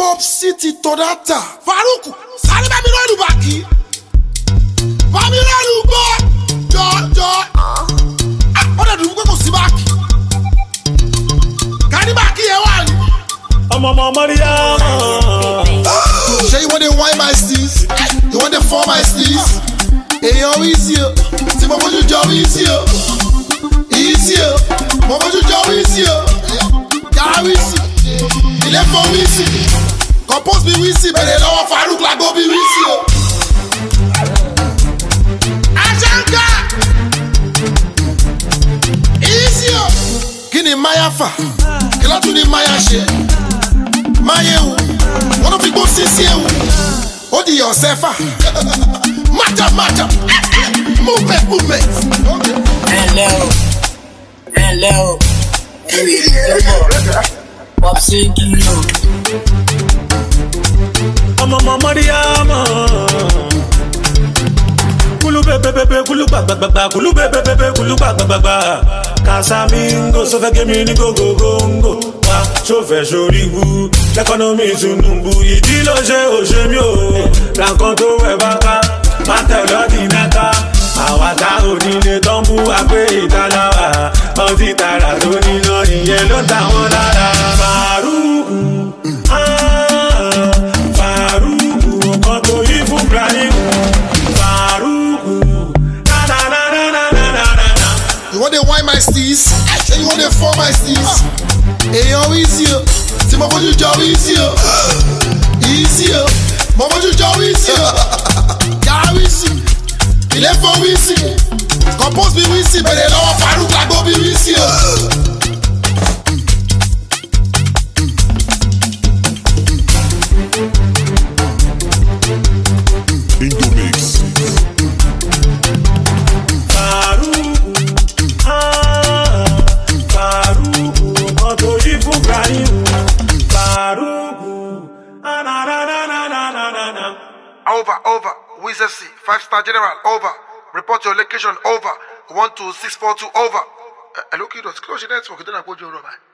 Pop City Todata. Farouk, sáré bá mi rọ́ọ̀lù báàkì. Bá mi rọ́ọ̀lù gbọ́. Jọ. Ó dẹ̀ dùn pé kò sí báàkì. Kárí báàkì yẹn wà ní. Ọmọ Mariam. Ṣé you want to wine my steez? You want to form my steez? Èèyàn easy o, tí mo fojú jọ easy o. Easy o, mo fojú jọ easy o. Yàrá easy, ilé fún easy. Compose bí easy, bẹ̀rẹ̀ lọ́wọ́ Farouk lágbo bí easy o. Àṣàǹkà! Easy o. Kí ni Maya fà? Kí ló tún ní Maya ṣe? Maya ewu, wọ́n ló fi gbó sísí ewu. Ó di ọ̀sẹ̀ fà. Májà. Movement. Hello. Pop City. Ọmọ Mariam. Kulu bebe, kulu gbagba, kulu bebe, kulu gbagba. Casamingo, so fẹ́ gé mi ní gógógóńgò. Wá ṣòfẹ́ ṣoríbu, l'ẹ́kọ́nọ́mì Tinubu. Ìdí ló ṣe òṣèmí o, làǹkan tó wẹ̀ bá ká. Má tẹ̀lé ọdún mẹ́ta, àwa tá òdìlé tó ń bú wa pé ìtaláwa. Ọtí tààrà tó níná ìyẹn ló ta wọn lára. Faruku, nǹkan tó yí fún Ibrahim. You want to wine my steez? Say you want to form my steez? Èèyàn easy o, tí mo fojú jọ easy o. Easy o, mo fojú jọ easy o. Yàrá easy, ilé fún easy. Compose bí easy, bẹ̀rẹ̀ lọ́wọ́ Farouk lágbo bí easy o. Indomix. Over. Wizard C, 5-star general, over. Report your location, over. 12642, over. Hello, kiddos, close your network, then I put you over.